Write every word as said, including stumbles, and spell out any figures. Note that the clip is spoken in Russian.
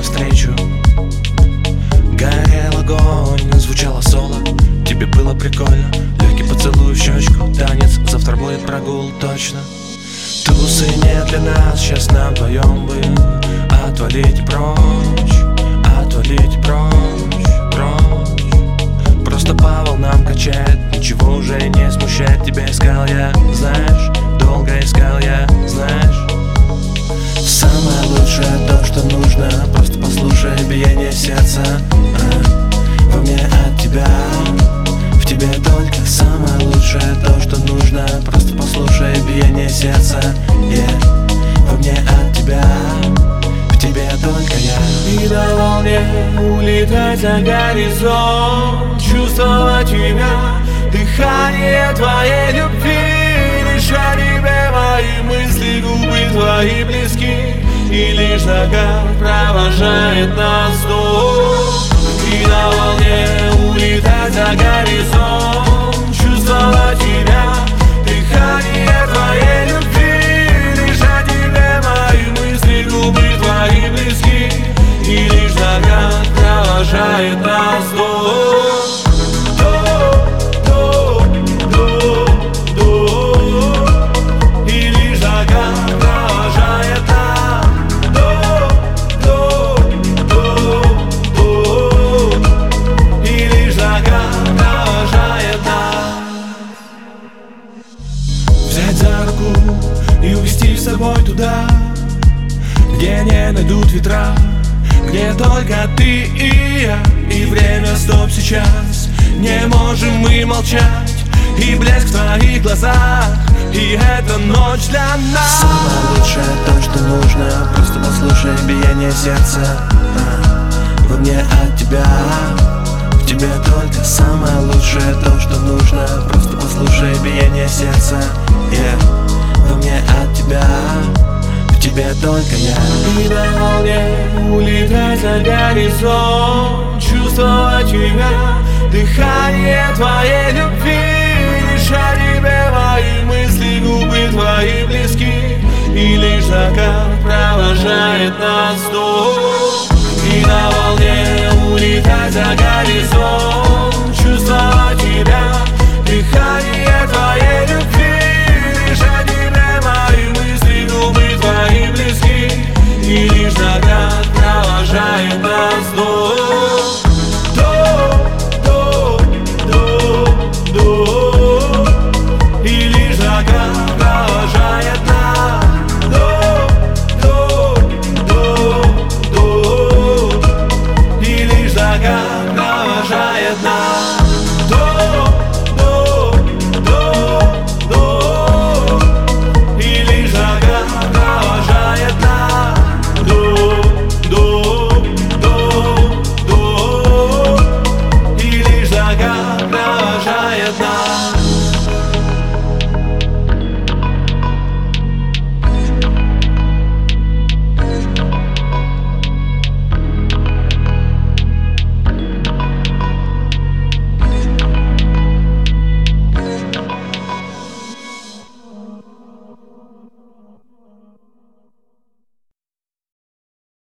навстречу. Горел огонь, звучало соло, тебе было прикольно. Легкий поцелуй в щечку, танец, завтра будет прогул точно. Тусы не для нас, сейчас нам вдвоем бы отвалить прочь, отвалить прочь, прочь. Просто по волнам качает, ничего уже не смущает. Тебя искал я, знаешь, долго искал я, знаешь. Самое лучшее то, что нужно, просто послушай биение сердца, а, во мне от тебя, в тебе только. Самое лучшее то, что нужно, просто послушай биение сердца, yeah, во мне от тебя, в тебе только я. И на волне улетать за горизонт, чувствовать тебя, дыхание твоей любви. Лишь о тебе мои мысли, губы твои близки, и лишь закат провожает нас вдох. И на волне улетать за горизонт, чувствовать тебя, дыхание твоей любви. Лишь о тебе мои мысли, губы твои близки, и лишь закат провожает нас вдох. За руку и увести с собой туда, где не найдут ветра, где только ты и я. И время стоп сейчас, не можем мы молчать. И блеск в твоих глазах, и эта ночь для нас. Самое лучшее то, что нужно, просто послушай биение сердца, а, во мне от тебя, в тебе только. Самое лучшее то, что нужно, просто послушай биение сердца, yeah, во мне от тебя, в тебе только я. И на волне улетать за горизонт, чувствовать тебя, дыхание твоей любви. Лишь о тебе мои мысли, губы твои близки, и лишь закат провожает нас вдох.